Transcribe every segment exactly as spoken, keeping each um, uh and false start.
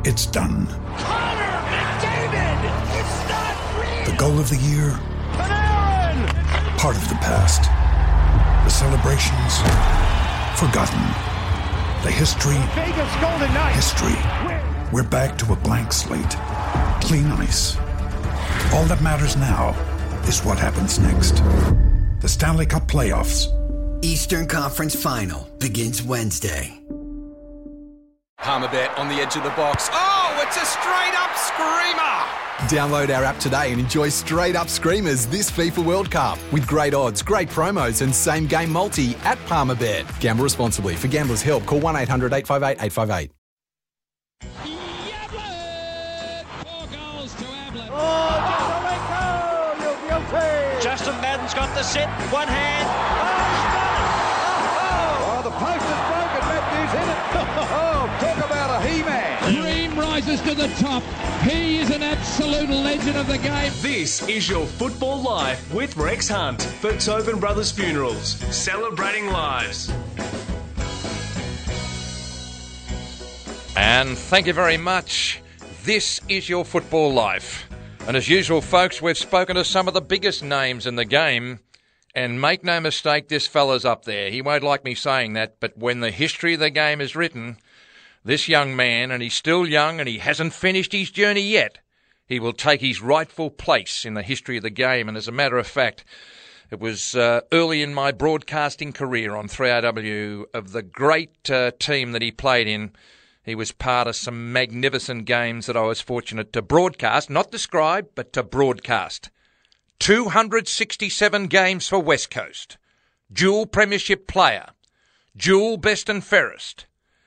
It's done. Connor McDavid! It's not real! The goal of the year? Panarin! Part of the past. The celebrations? Forgotten. The history? Vegas Golden Knights! History. We're back to a blank slate. Clean ice. All that matters now is what happens next. The Stanley Cup Playoffs. Eastern Conference Final begins Wednesday. Palmerbet on the edge of the box. Oh, it's a straight-up screamer! Download our app today and enjoy straight-up screamers this FIFA World Cup with great odds, great promos and same-game multi at Palmerbet. Gamble responsibly. For Gamblers' Help, call one eight hundred eight five eight eight five eight. Justin Madden's got the set, one hand. Oh, the post is broken, Matthews hit it. Oh, talk about a he-man. Dream rises to the top. He is an absolute legend of the game. This is your Football Life with Rex Hunt for Tobin Brothers Funerals, celebrating lives. And thank you very much. This is your Football Life. And as usual, folks, we've spoken to some of the biggest names in the game. And make no mistake, this fella's up there. He won't like me saying that, but when the history of the game is written, this young man, and he's still young and he hasn't finished his journey yet, he will take his rightful place in the history of the game. And as a matter of fact, it was uh, early in my broadcasting career on three R W of the great uh, team that he played in. He was part of some magnificent games that I was fortunate to broadcast, not describe, but to broadcast. two hundred sixty-seven games for West Coast. Dual premiership player. Dual best and fairest.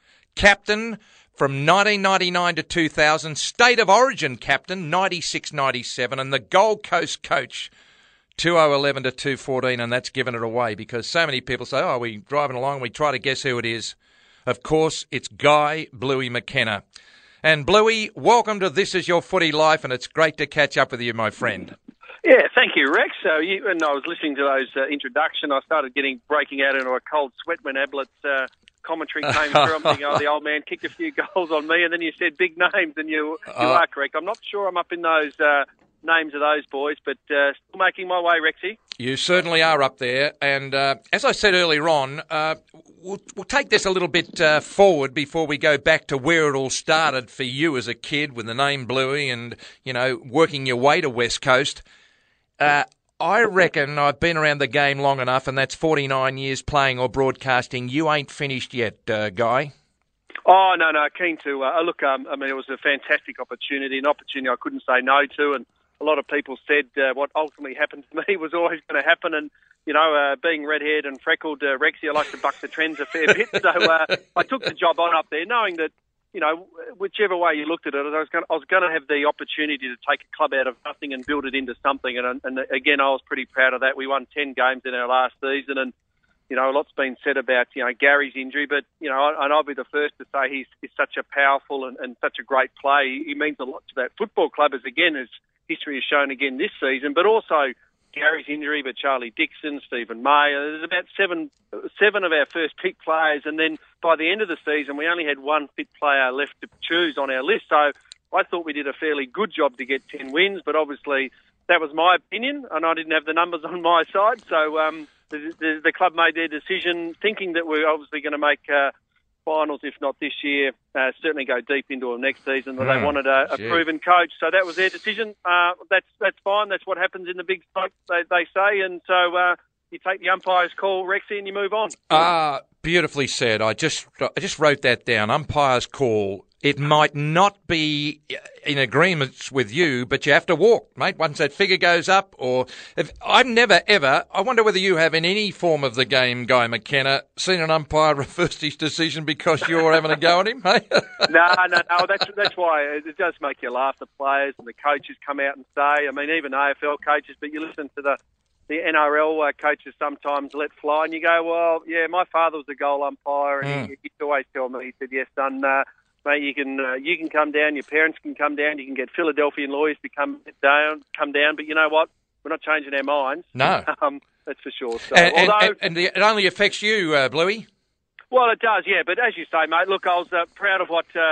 Captain from nineteen ninety-nine to two thousand. State of Origin captain, ninety-six ninety-seven. And the Gold Coast coach, two thousand eleven to two thousand fourteen. And that's given it away because so many people say, oh, we're driving along and we try to guess who it is. Of course, it's Guy Bluey McKenna. And Bluey, welcome to This Is Your Footy Life, and it's great to catch up with you, my friend. Yeah, thank you, Rex. So, you, and I was listening to those uh, introduction. I started getting breaking out into a cold sweat when Ablett's uh, commentary came through. I'm thinking, oh, the old man kicked a few goals on me, and then you said big names, and you you uh, are correct. I'm not sure I'm up in those uh, names of those boys, but uh, still making my way, Rexy. You certainly are up there, and uh, as I said earlier on, uh, we'll, we'll take this a little bit uh, forward before we go back to where it all started for you as a kid with the name Bluey and, you know, working your way to West Coast. Uh, I reckon I've been around the game long enough, and that's forty-nine years playing or broadcasting. You ain't finished yet, uh, Guy. Oh, no, no, keen to. Uh, look, um, I mean, it was a fantastic opportunity, an opportunity I couldn't say no to, and a lot of people said uh, what ultimately happened to me was always going to happen. And, you know, uh, being red-haired and freckled, uh, Rexy, I like to buck the trends a fair bit. So uh, I took the job on up there, knowing that, you know, whichever way you looked at it, I was going to, I was going to have the opportunity to take a club out of nothing and build it into something. And, and again, I was pretty proud of that. We won ten games in our last season. And, you know, a lot's been said about, you know, Gary's injury. But, you know, and I'll be the first to say he's, he's such a powerful and, and such a great play. He means a lot to that football club, as, again, as history has shown again this season, but also Gary's injury, but Charlie Dixon, Stephen May. There's about seven seven of our first pick players, and then by the end of the season, we only had one fit player left to choose on our list. So I thought we did a fairly good job to get ten wins, but obviously that was my opinion, and I didn't have the numbers on my side. So um, the, the, the club made their decision, thinking that we're obviously going to make uh, finals, if not this year, uh, certainly go deep into the next season. But mm, they wanted a, a proven coach, so that was their decision. Uh, that's that's fine. That's what happens in the big smoke, they, they say. And so uh, you take the umpire's call, Rexy, and you move on. Ah, uh, beautifully said. I just I just wrote that down. Umpire's call. It might not be in agreement with you, but you have to walk, mate, once that figure goes up. Or if I've never, ever, I wonder whether you have in any form of the game, Guy McKenna, seen an umpire reverse his decision because you're having a go at him, hey? no, no, no. That's, that's why it does make you laugh, the players and the coaches come out and say, I mean, even A F L coaches, but you listen to the, the N R L uh, coaches sometimes let fly, and you go, well, yeah, my father was a goal umpire, and mm. he, he'd always tell me, he said, yes, son, uh, mate, you can uh, you can come down, your parents can come down, you can get Philadelphian lawyers to come down, come down. But you know what? We're not changing our minds. No. Um, that's for sure. So, and, although, and, and the, it only affects you, uh, Bluey. Well, it does, yeah. But as you say, mate, look, I was uh, proud of what uh,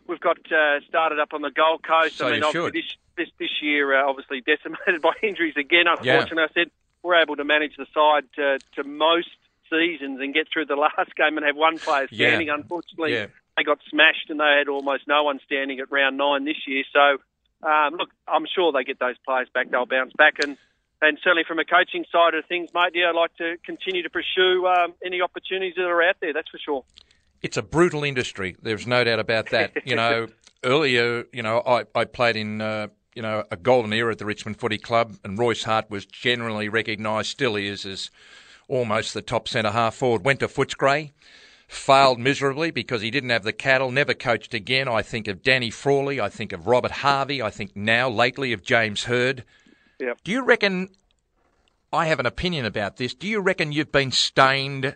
we've got uh, started up on the Gold Coast. So I mean, you obviously should. this this this year, uh, obviously decimated by injuries again. Unfortunately, Yeah. I said we're able to manage the side to, to most seasons and get through the last game and have one player standing. Yeah. Unfortunately, Yeah. they got smashed and they had almost no one standing at round nine this year. So, um, look, I'm sure they get those players back. They'll bounce back. And, and certainly from a coaching side of things, mate, yeah, I'd like to continue to pursue um, any opportunities that are out there, that's for sure. It's a brutal industry. There's no doubt about that. You know, earlier, you know, I, I played in, uh, you know, a golden era at the Richmond Footy Club, and Royce Hart was generally recognised, still is, as almost the top centre-half forward. Went to Footscray, failed miserably because he didn't have the cattle, never coached again. I think of Danny Frawley. I think of Robert Harvey. I think now, lately, of James Hird. Yep. Do you reckon, I have an opinion about this, do you reckon you've been stained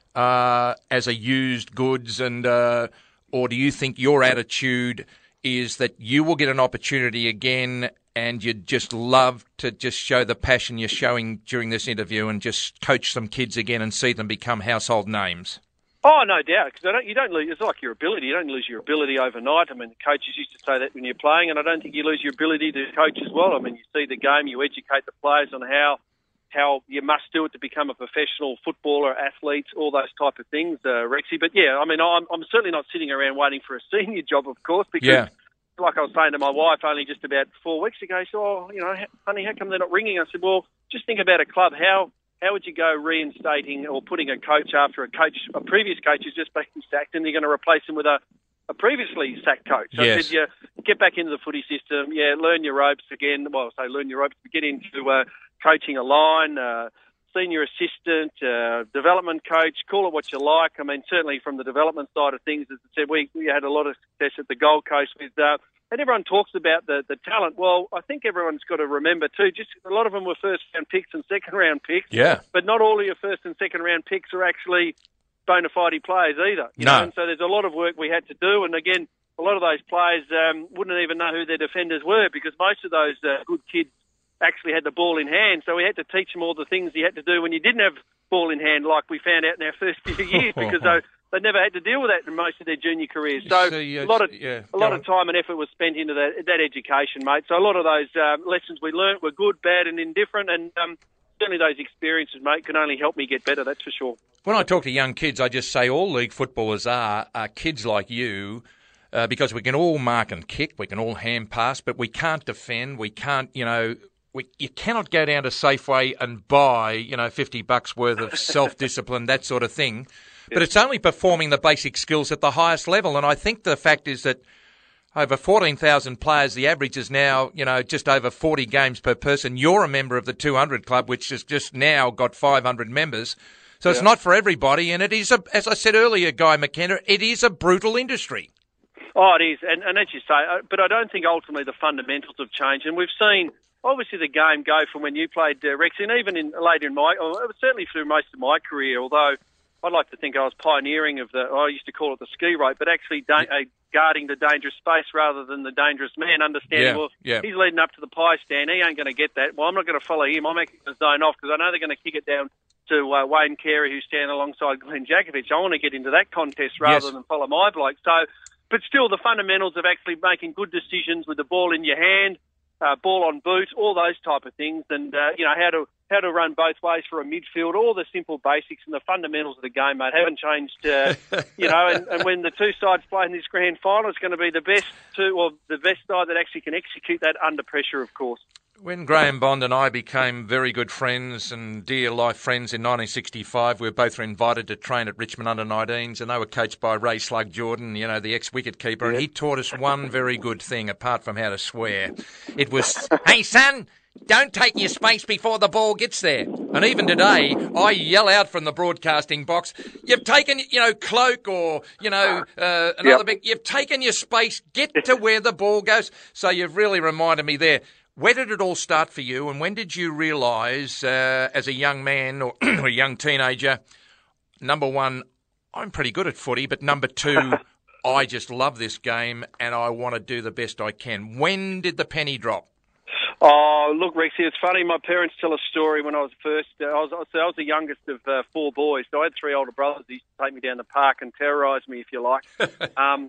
uh, as a used goods, and uh, or do you think your attitude is that you will get an opportunity again and you'd just love to just show the passion you're showing during this interview and just coach some kids again and see them become household names? Oh, no doubt, because don't, you don't lose. It's like your ability. You don't lose your ability overnight. I mean, the coaches used to say that when you're playing, and I don't think you lose your ability to coach as well. I mean, you see the game, you educate the players on how how you must do it to become a professional footballer, athlete, all those type of things, uh, Rexy. But yeah, I mean, I'm, I'm certainly not sitting around waiting for a senior job, of course, because. Yeah. Like I was saying to my wife only just about four weeks ago, she said, oh, you know, honey, how come they're not ringing? I said, well, just think about a club. How how would you go reinstating or putting a coach after a coach, a previous coach who's just been sacked, and you're going to replace him with a, a previously sacked coach? So Yes. I said, yeah, get back into the footy system. Yeah, learn your ropes again. Well, I say learn your ropes, but get into uh, coaching a line, uh, senior assistant, uh, development coach, call it what you like. I mean, certainly from the development side of things, as I said, we, we had a lot of success at the Gold Coast with, uh, and everyone talks about the, the talent. Well, I think everyone's got to remember too, just a lot of them were first round picks and second round picks. Yeah. But not all of your first and second round picks are actually bona fide players either. You No. know? And so there's a lot of work we had to do. And again, a lot of those players um, wouldn't even know who their defenders were, because most of those uh, good kids actually had the ball in hand. So we had to teach them all the things you had to do when you didn't have ball in hand, like we found out in our first few years, because they, they never had to deal with that in most of their junior careers. So See, uh, a lot of yeah, a lot go of time and effort was spent into that, that education, mate. So a lot of those um, lessons we learnt were good, bad and indifferent, and um, certainly those experiences, mate, can only help me get better, that's for sure. When I talk to young kids, I just say all league footballers are, are kids like you, uh, because we can all mark and kick, we can all hand pass, but we can't defend, we can't, you know... We, you cannot go down to Safeway and buy, you know, fifty bucks worth of self-discipline, that sort of thing. But it's only performing the basic skills at the highest level. And I think the fact is that over fourteen thousand players, the average is now, you know, just over forty games per person. You're a member of the two hundred Club, which has just now got five hundred members. So it's Yeah. not for everybody. And it is, a, as I said earlier, Guy McKenna, it is a brutal industry. Oh, it is. And, and as you say, uh, but I don't think ultimately the fundamentals have changed. And we've seen... Obviously, the game go from when you played uh, Rex, and even in, later in my, or certainly through most of my career. Although I'd like to think I was pioneering of the, I used to call it the ski rope, but actually da- uh, guarding the dangerous space rather than the dangerous man. Understanding, Yeah, well, yeah. he's leading up to the pie stand. He ain't going to get that. Well, I'm not going to follow him. I'm actually going to zone off because I know they're going to kick it down to uh, Wayne Carey, who's standing alongside Glenn Jakovich. I want to get into that contest rather Yes. than follow my bloke. So, but still, the fundamentals of actually making good decisions with the ball in your hand. Uh, ball on boot, all those type of things, and uh, you know how to how to run both ways for a midfield, all the simple basics and the fundamentals of the game, mate, haven't changed. Uh, you know, and, and when the two sides play in this grand final, it's going to be the best two, or the best side that actually can execute that under pressure, of course. When Graham Bond and I became very good friends and dear life friends in nineteen sixty-five, we were both invited to train at Richmond under nineteens, and they were coached by Ray Slug Jordan, you know, the ex-wicket keeper, and he taught us one very good thing, apart from how to swear. It was, hey, son, don't take your space before the ball gets there. And even today, I yell out from the broadcasting box, you've taken, you know, cloak or, you know, uh, another Yep. big, you've taken your space, get to where the ball goes. So you've really reminded me there. Where did it all start for you, and when did you realise, uh, as a young man or a young teenager, number one, I'm pretty good at footy, but number two, I just love this game and I want to do the best I can? When did the penny drop? Oh, look, Rexy, it's funny. My parents tell a story when I was first. Uh, I was I was the youngest of uh, four boys, so I had three older brothers. They used to take me down the park and terrorise me, if you like. um,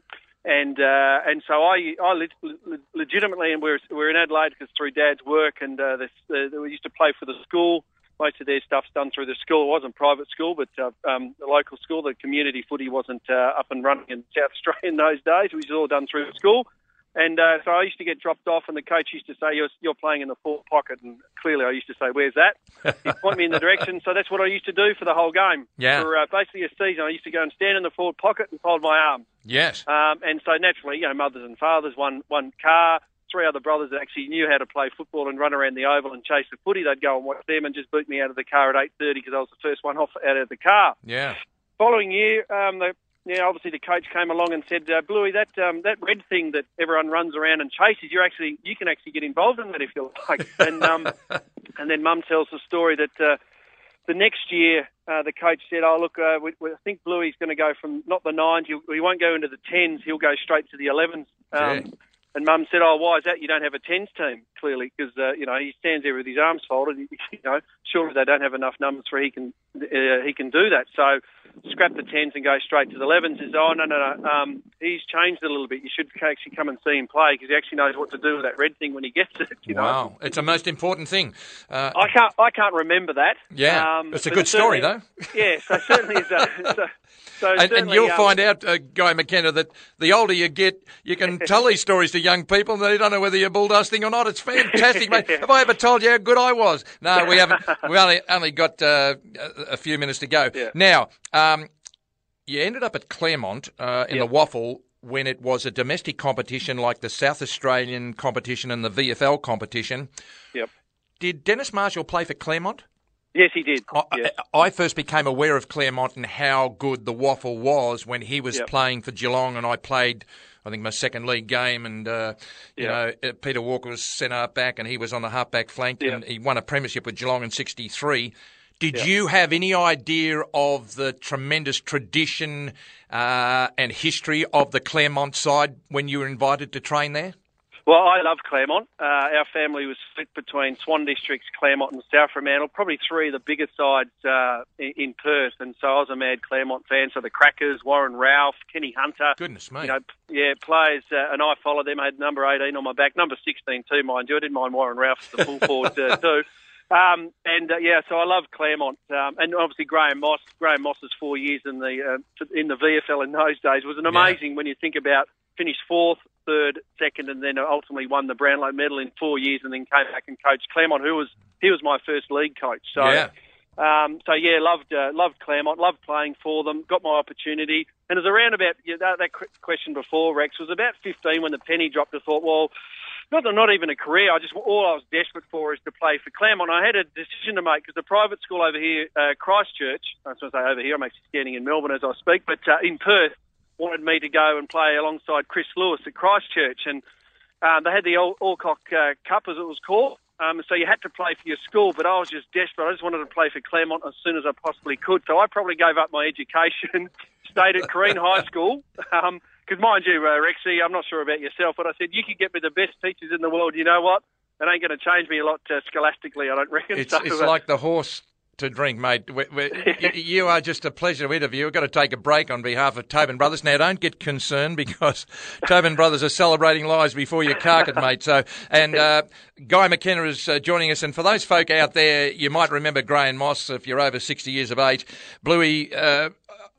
And uh, and so I I le- legitimately, and we're we're in Adelaide because through Dad's work, and uh, this, uh, we used to play for the school. Most of their stuff's done through the school. It wasn't private school, but uh, um, the local school. The community footy wasn't uh, up and running in South Australia in those days. It was all done through the school. And uh, so I used to get dropped off, and the coach used to say, you're, you're playing in the forward pocket. And clearly I used to say, where's that? He'd point me in the direction. So that's what I used to do for the whole game. Yeah. For uh, basically a season, I used to go and stand in the forward pocket and fold my arms. Yes. Um, and so naturally, you know, mothers and fathers, one one car, three other brothers that actually knew how to play football and run around the oval and chase the footy. They'd go and watch them and just boot me out of the car at eight thirty because I was the first one off out of the car. Yeah. Following year, um, the Yeah, obviously the coach came along and said, uh, Bluey, that um, that red thing that everyone runs around and chases, you actually you can actually get involved in that if you like. And um, and then Mum tells the story that uh, the next year uh, the coach said, oh look, uh, we, we, I think Bluey's going to go from not the nines, he, he won't go into the tens, he'll go straight to the elevens. Um, and Mum said, oh, why is that? You don't have a tens team, clearly, because uh, you know he stands there with his arms folded. You know, surely they don't have enough numbers for he can uh, he can do that. So scrap the tens and go straight to the elevens. He says, oh, no, no, no, um, he's changed it a little bit. You should actually come and see him play because he actually knows what to do with that red thing when he gets it. You wow, know? It's the most important thing. Uh, I can't I can't remember that. Yeah, um, it's a good story, though. Yeah, so certainly is a... So, So and, and you'll um, find out, uh, Guy McKenna, that the older you get, you can tell these stories to young people and they don't know whether you're bulldusting or not. It's fantastic, mate. Have I ever told you how good I was? No, we haven't. We've only, only got uh, a few minutes to go. Yeah. Now, um, you ended up at Claremont uh, in yep. the Waffle when it was a domestic competition like the South Australian competition and the V F L competition. Yep. Did Dennis Marshall play for Claremont? Yes, he did. I, yeah. I first became aware of Claremont and how good the Waffle was when he was yep. playing for Geelong, and I played, I think, my second league game, and uh, you yep. know Peter Walker was centre back, and he was on the half-back flank, yep. and he won a premiership with Geelong in sixty-three. Did yep. you have any idea of the tremendous tradition uh, and history of the Claremont side when you were invited to train there? Well, I love Claremont. Uh, our family was split between Swan Districts, Claremont and South Fremantle, probably three of the bigger sides uh, in, in Perth. And so I was a mad Claremont fan. So the Crackers, Warren Ralph, Kenny Hunter. Goodness me. You know, yeah, players. Uh, and I followed them. I had number eighteen on my back, number sixteen too, mind you. I didn't mind Warren Ralph, the full forward uh, too. Um, and uh, yeah, so I love Claremont, um, and obviously Graham Moss. Graham Moss's four years in the uh, in the V F L in those days was an amazing. Yeah. When you think about finished fourth, third, second, and then ultimately won the Brownlow medal in four years, and then came back and coached Claremont, who was he was my first league coach. So yeah, um, so yeah, loved uh, loved Claremont, loved playing for them, got my opportunity, and it was around about you know, that, that question before Rex was about fifteen when the penny dropped. I thought, well. Not not even a career. I just all I was desperate for is to play for Claremont. I had a decision to make because the private school over here, uh, Christchurch, I was going to say over here. I'm actually standing in Melbourne as I speak, but uh, in Perth, wanted me to go and play alongside Chris Lewis at Christchurch, and um, they had the All- Alcock uh, Cup as it was called. Um, so you had to play for your school, but I was just desperate. I just wanted to play for Claremont as soon as I possibly could. So I probably gave up my education, stayed at Corrine High School. Um, Because mind you, uh, Rexy, I'm not sure about yourself, but I said, you could get me the best teachers in the world. You know what? It ain't going to change me a lot uh, scholastically, I don't reckon. It's, so, it's uh, like the horse to drink, mate. We're, we're, you are just a pleasure to interview. We've got to take a break on behalf of Tobin Brothers. Now, don't get concerned because Tobin Brothers are celebrating lives before you cark it, mate. So, and uh, Guy McKenna is uh, joining us. And for those folk out there, you might remember Graham Moss if you're over sixty years of age. Bluey... Uh,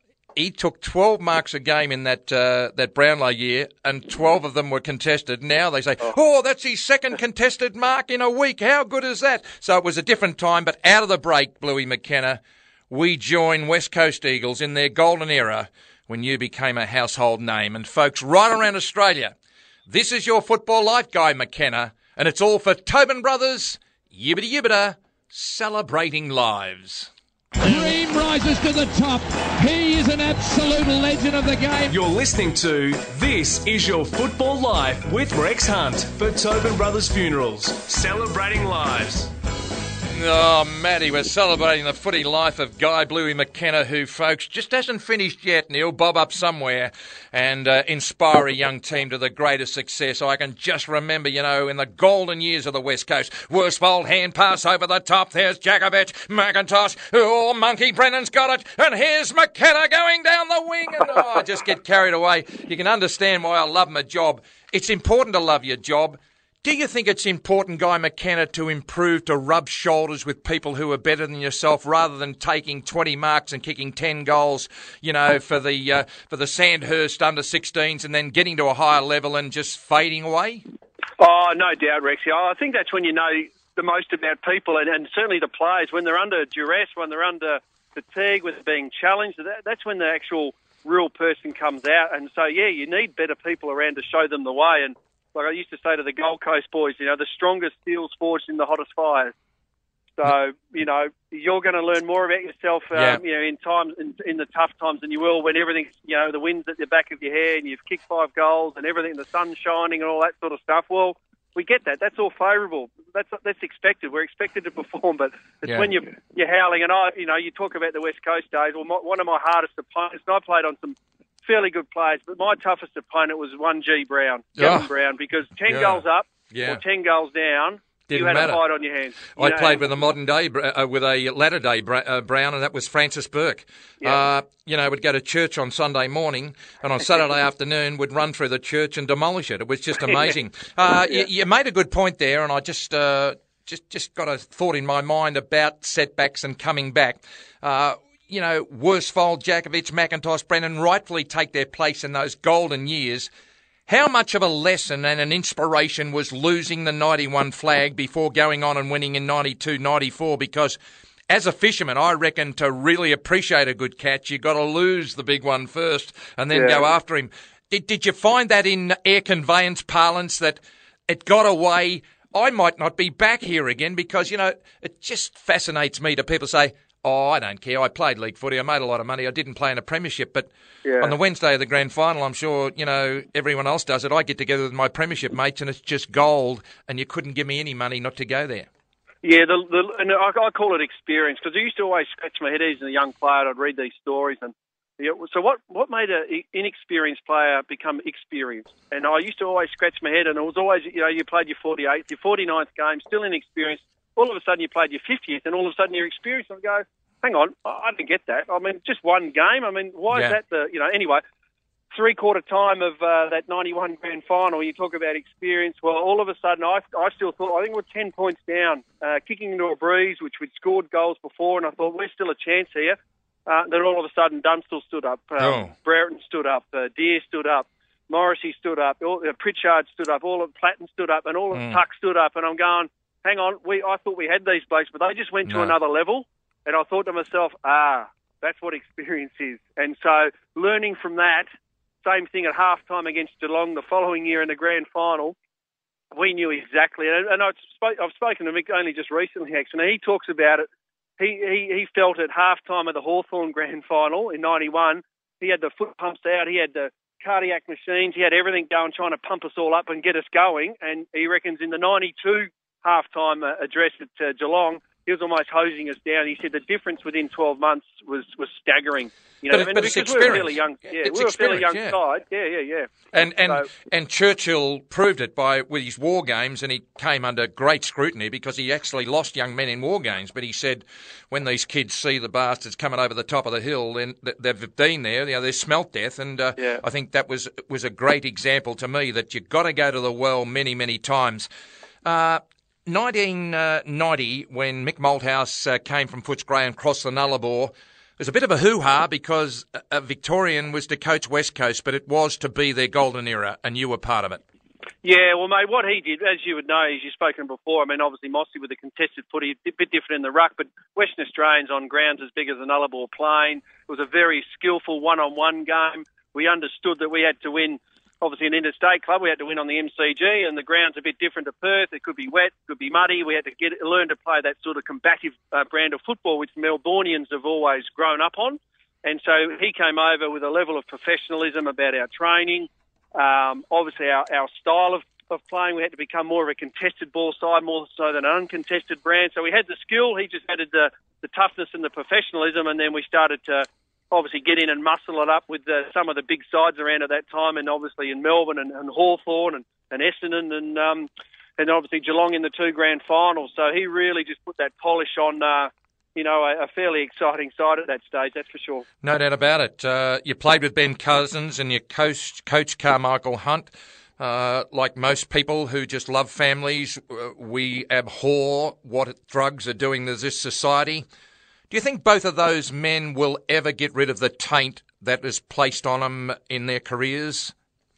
He took twelve marks a game in that uh, that Brownlow year, and twelve of them were contested. Now they say, oh. oh, that's his second contested mark in a week. How good is that? So it was a different time, but out of the break, Bluey McKenna, we join West Coast Eagles in their golden era when you became a household name. And folks, right around Australia, this is your football life, Guy McKenna, and it's all for Tobin Brothers, yibbity yibbita, celebrating lives. Dream rises to the top. He is an absolute legend of the game. You're listening to This Is Your Football Life with Rex Hunt for Tobin Brothers Funerals, celebrating lives. Oh, Matty, we're celebrating the footy life of Guy Bluey McKenna, who, folks, just hasn't finished yet, and he'll bob up somewhere and uh, inspire a young team to the greatest success. I can just remember, you know, in the golden years of the West Coast, Worsfold hand pass over the top. There's Jakovich, McIntosh. Oh, Monkey Brennan's got it. And here's McKenna going down the wing. And oh, I just get carried away. You can understand why I love my job. It's important to love your job. Do you think it's important, Guy McKenna, to improve, to rub shoulders with people who are better than yourself, rather than taking twenty marks and kicking ten goals, you know, for the uh, for the Sandhurst under sixteens, and then getting to a higher level and just fading away? Oh, no doubt, Rexy. I think that's when you know the most about people, and, and certainly the players, when they're under duress, when they're under fatigue, when they're being challenged. That, that's when the actual real person comes out. And so, yeah, you need better people around to show them the way. And like I used to say to the Gold Coast boys, you know, the strongest steel's forged in the hottest fires. So, you know, you're going to learn more about yourself, um, yeah. you know, in times, in, in the tough times than you will when everything's, you know, the wind's at the back of your head and you've kicked five goals and everything, the sun's shining and all that sort of stuff. Well, we get that. That's all favourable. That's that's expected. We're expected to perform, but it's yeah. when you're, you're howling. And, I, you know, you talk about the West Coast days. Well, my, one of my hardest opponents, and I played on some fairly good players, but my toughest opponent was one G Brown, Gavin oh. Brown, because ten yeah. goals up yeah. or ten goals down, Didn't you had matter. a fight on your hands. You I know, played with a modern day, uh, with a latter day uh, Brown, and that was Francis Burke. Yeah. Uh, you know, would go to church on Sunday morning, and on Saturday afternoon would run through the church and demolish it. It was just amazing. uh, yeah. you, you made a good point there, and I just uh, just just got a thought in my mind about setbacks and coming back. Uh, you know, Worsfold, Jakovich, McIntosh, Brennan rightfully take their place in those golden years. How much of a lesson and an inspiration was losing the ninety-one flag before going on and winning in ninety-two ninety-four? Because as a fisherman, I reckon to really appreciate a good catch, you've got to lose the big one first and then yeah. go after him. Did, did you find that in air conveyance parlance that it got away? I might not be back here again because, you know, it just fascinates me to people say, oh, I don't care. I played league footy. I made a lot of money. I didn't play in a premiership. But yeah. on the Wednesday of the grand final, I'm sure, you know, everyone else does it. I get together with my premiership mates and it's just gold, and you couldn't give me any money not to go there. Yeah, the, the, and I, I call it experience, because I used to always scratch my head as a young player. I'd read these stories. And yeah, so what, what made an inexperienced player become experienced? And I used to always scratch my head, and it was always, you know, you played your forty-eighth, your forty-ninth game, still inexperienced. All of a sudden you played your fiftieth, and all of a sudden you're experienced. And I go, hang on, I didn't get that. I mean, just one game. I mean, why yeah. is that the, you know, anyway, three-quarter time of uh, that ninety-one grand final, you talk about experience. Well, all of a sudden, I, I still thought, I think we're ten points down, uh, kicking into a breeze, which we'd scored goals before, and I thought, we're still a chance here. Uh, then all of a sudden, Dunstall stood up, um, oh. Brereton stood up, uh, Deere stood up, Morrissey stood up, all, uh, Pritchard stood up, all of Platten stood up, and all of mm. Tuck stood up, and I'm going, hang on, we I thought we had these blokes, but they just went to no. another level. And I thought to myself, ah, that's what experience is. And so learning from that, same thing at halftime against Geelong the following year in the grand final, we knew exactly. And, and I've, spoke, I've spoken to Mick only just recently, actually, and he talks about it. He, he, he felt at halftime of the Hawthorn grand final in ninety-one, he had the foot pumps out, he had the cardiac machines, he had everything going, trying to pump us all up and get us going. And he reckons in the ninety-two halftime uh, address at uh, Geelong, he was almost hosing us down. He said the difference within twelve months was, was staggering. You know, but, but because it's we were a fairly young, yeah, it's we were a fairly young yeah. side. Yeah, yeah, yeah. And and so, and Churchill proved it by with his war games, and he came under great scrutiny because he actually lost young men in war games. But he said, when these kids see the bastards coming over the top of the hill, then they've been there. You know, they've smelt death, and uh, yeah. I think that was was a great example to me that you've got to go to the well many many times. Uh, nineteen ninety, when Mick Malthouse uh, came from Footscray and crossed the Nullarbor, it was a bit of a hoo-ha because a Victorian was to coach West Coast, but it was to be their golden era, and you were part of it. Yeah, well, mate, what he did, as you would know, as you've spoken before, I mean, obviously Mossy with the contested footy, a bit different in the ruck, but Western Australians on grounds as big as the Nullarbor Plain. It was a very skillful one-on-one game. We understood that we had to win. Obviously, an interstate club, we had to win on the M C G, and the ground's a bit different to Perth. It could be wet, it could be muddy. We had to get learn to play that sort of combative uh, brand of football, which Melbournians have always grown up on. And so he came over with a level of professionalism about our training, um, obviously our, our style of of playing. We had to become more of a contested ball side, more so than an uncontested brand. So we had the skill. He just added the, the toughness and the professionalism, and then we started to obviously get in and muscle it up with the, some of the big sides around at that time, and obviously in Melbourne and, and Hawthorn and, and Essendon and um, and obviously Geelong in the two grand finals. So he really just put that polish on, uh, you know, a, a fairly exciting side at that stage, that's for sure. No doubt about it. Uh, you played with Ben Cousins and you coached Coach Carmichael Hunt. Uh, like most people who just love families, uh, we abhor what drugs are doing to this society. Do you think both of those men will ever get rid of the taint that is placed on them in their careers?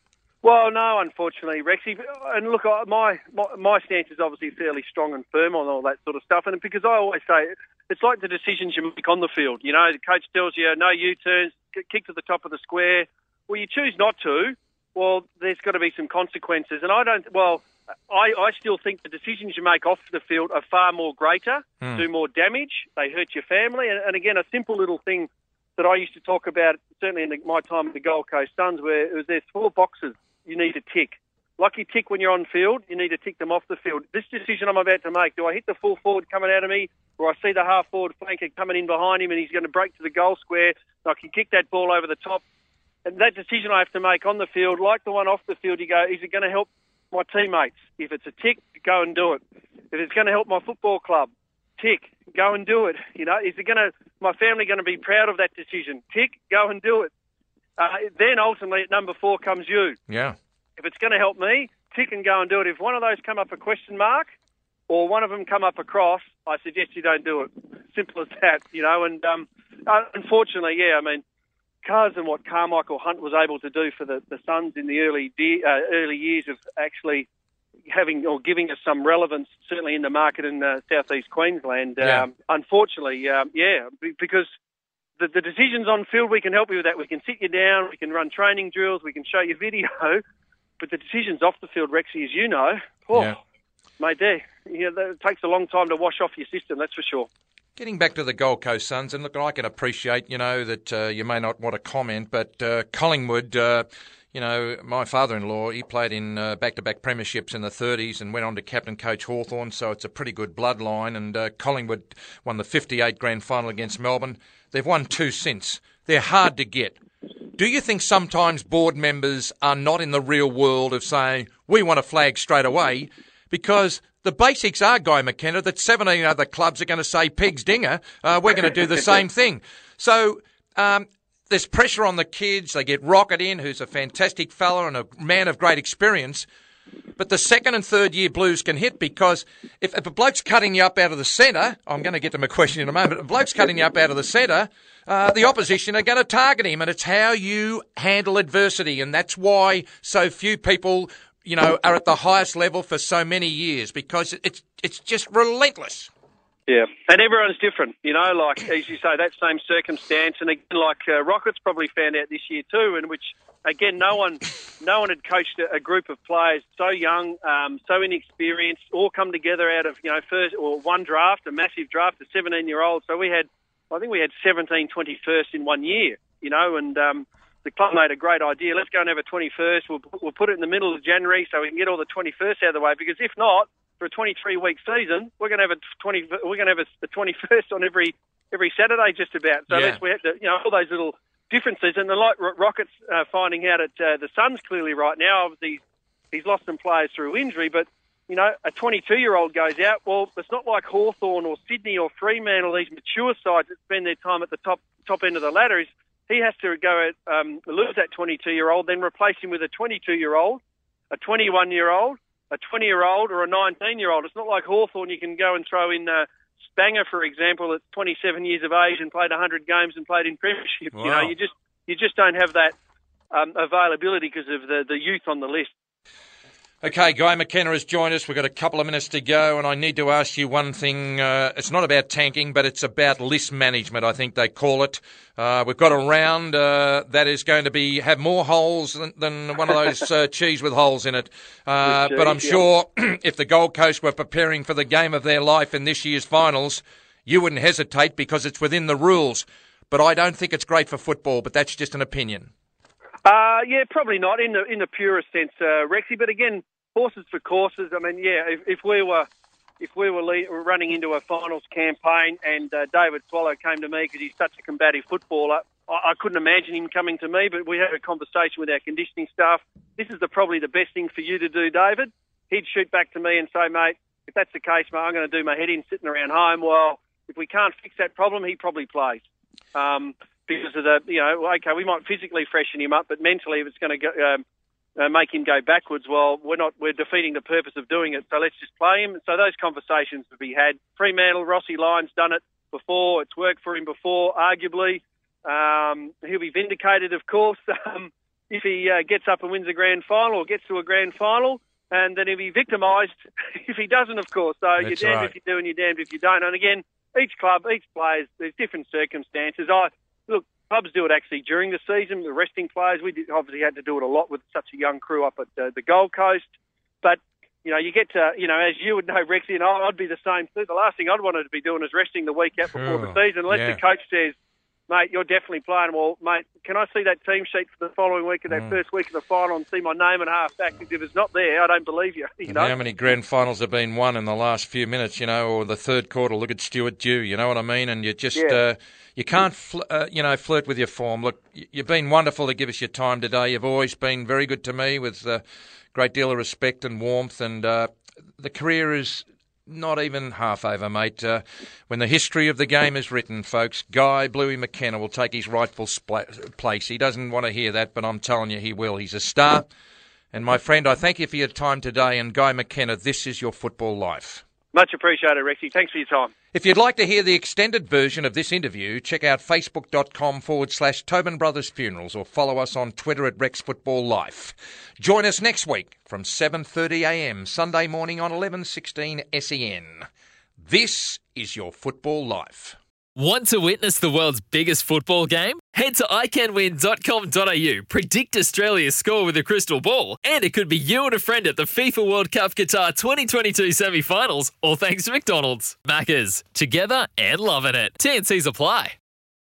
Well, no, unfortunately, Rexy. And look, my, my my stance is obviously fairly strong and firm on all that sort of stuff. And because I always say, it's like the decisions you make on the field. You know, the coach tells you, no U-turns, kick to the top of the square. Well, you choose not to. Well, there's got to be some consequences. And I don't, well, I, I still think the decisions you make off the field are far more greater, mm. do more damage, they hurt your family. And, and again, a simple little thing that I used to talk about, certainly in the, my time at the Gold Coast Suns, where it was there's four boxes you need to tick. Like you tick when you're on field, you need to tick them off the field. This decision I'm about to make, do I hit the full forward coming out of me, or I see the half forward flanker coming in behind him and he's going to break to the goal square, I can kick that ball over the top. And that decision I have to make on the field, like the one off the field, you go, is it going to help my teammates? If it's a tick, go and do it. If it's going to help my football club, tick, go and do it. You know, is it going to, my family going to be proud of that decision? Tick, go and do it. Uh, then ultimately at number four comes you. Yeah. If it's going to help me, tick and go and do it. If one of those come up a question mark or one of them come up a cross, I suggest you don't do it. Simple as that, you know. And um, uh, unfortunately, yeah, I mean, Cars and what Carmichael Hunt was able to do for the, the Suns in the early de- uh, early years of actually having or giving us some relevance, certainly in the market in uh, southeast Queensland. Yeah. Um, unfortunately, um, yeah, because the, the decisions on field, we can help you with that. We can sit you down, we can run training drills, we can show you video, but the decisions off the field, Rexy, as you know, oh, yeah. mate, there, you know, it takes a long time to wash off your system, that's for sure. Getting back to the Gold Coast Suns, and look, I can appreciate, you know, that uh, you may not want to comment, but uh, Collingwood, uh, you know, my father-in-law, he played in uh, back-to-back premierships in the thirties and went on to captain coach Hawthorn, so it's a pretty good bloodline, and uh, Collingwood won the fifty-eight grand final against Melbourne. They've won two since. They're hard to get. Do you think sometimes board members are not in the real world of saying, we want a flag straight away, because the basics are, Guy McKenna, that seventeen other clubs are going to say, Peg's Dinger, uh, we're going to do the same thing. So um, there's pressure on the kids. They get Rocket in, who's a fantastic fella and a man of great experience. But the second and third year Blues can hit, because if, if a bloke's cutting you up out of the centre, I'm going to get to my question in a moment, if a bloke's cutting you up out of the centre, uh, the opposition are going to target him, and it's how you handle adversity, and that's why so few people, you know, are at the highest level for so many years, because it's it's just relentless. Yeah, and everyone's different, you know, like, as you say, that same circumstance, and again, like uh, Rockets probably found out this year too, in which, again, no one no one had coached a, a group of players so young, um, so inexperienced, all come together out of, you know, first or one draft, a massive draft, a seventeen-year-old, so we had, I think we had seventeen twenty-first in one year, you know, and um, the club made a great idea. Let's go and have a twenty-first. We'll, we'll put it in the middle of January so we can get all the twenty-first out of the way, because if not, for a twenty-three week season, we're going to have a twenty. We're going to have a, a twenty-first on every every Saturday, just about. So yeah. that's we have to, you know, all those little differences. And the like Rockets uh, finding out at uh, the Suns clearly right now. Obviously, he's lost some players through injury, but you know, a twenty-two year old goes out. Well, it's not like Hawthorn or Sydney or Fremantle, these mature sides that spend their time at the top top end of the ladder. Is he has to go at, um, lose that twenty-two year old, then replace him with a twenty-two year old, a twenty-one year old. A twenty-year-old or a nineteen-year-old. It's not like Hawthorn. You can go and throw in uh, Spanger, for example, at twenty-seven years of age and played one hundred games and played in premierships. Wow. You know, you just you just don't have that um, availability because of the, the youth on the list. Okay, Guy McKenna has joined us. We've got a couple of minutes to go, and I need to ask you one thing. Uh, it's not about tanking, but it's about list management, I think they call it. Uh, we've got a round uh, that is going to be have more holes than, than one of those uh, cheese with holes in it. Uh, cheese, but I'm yeah. sure if the Gold Coast were preparing for the game of their life in this year's finals, you wouldn't hesitate because it's within the rules. But I don't think it's great for football, but that's just an opinion. Uh, yeah, probably not in the in the purest sense, uh, Rexy. But again, horses for courses. I mean, yeah, if, if we were if we were le- running into a finals campaign and uh, David Swallow came to me because he's such a combative footballer, I, I couldn't imagine him coming to me. But we had a conversation with our conditioning staff. This is the, probably the best thing for you to do, David. He'd shoot back to me and say, mate, if that's the case, mate, I'm going to do my head in sitting around home. Well, if we can't fix that problem, he probably plays. Um, because of the, you know, okay, we might physically freshen him up, but mentally, if it's going to go, um, uh, make him go backwards, well, we're not, we're defeating the purpose of doing it. So let's just play him. So those conversations would be had. Fremantle, Rossi Lyon's done it before. It's worked for him before, arguably. Um, he'll be vindicated, of course, um, if he uh, gets up and wins a grand final or gets to a grand final. And then he'll be victimised if he doesn't, of course. So That's you're damned right. if you do and you're damned if you don't. And again, each club, each player, there's different circumstances. I look, clubs do it actually during the season, the resting players. We did, obviously had to do it a lot with such a young crew up at uh, the Gold Coast. But, you know, you get to, you know, as you would know, Rexy, and I, I'd be the same too. The last thing I'd want to be doing is resting the week out before Sure. the season, unless Yeah. the coach says, mate, you're definitely playing. Well, mate, can I see that team sheet for the following week of that Mm. first week of the final and see my name and half back? Because if it's not there, I don't believe you. You And know? how many grand finals have been won in the last few minutes, you know, or the third quarter? Look at Stuart Dew, you know what I mean? And you just, Yeah. uh, you can't, fl- uh, you know, flirt with your form. Look, y- you've been wonderful to give us your time today. You've always been very good to me with a great deal of respect and warmth. And uh, the career is not even half over, mate. Uh, when the history of the game is written, folks, Guy Bluey McKenna will take his rightful spla- place. He doesn't want to hear that, but I'm telling you he will. He's a star. And my friend, I thank you for your time today. And Guy McKenna, this is your football life. Much appreciated, Rexy. Thanks for your time. If you'd like to hear the extended version of this interview, check out facebook.com forward slash Tobin Brothers Funerals or follow us on Twitter at Rex Football Life. Join us next week from seven thirty a m Sunday morning on eleven sixteen S E N. This is your football life. Want to witness the world's biggest football game? Head to i can win dot com dot a u, predict Australia's score with a crystal ball, and it could be you and a friend at the FIFA World Cup Qatar twenty twenty-two semi-finals, all thanks to McDonald's. Maccas, together and loving it. T and Cs apply.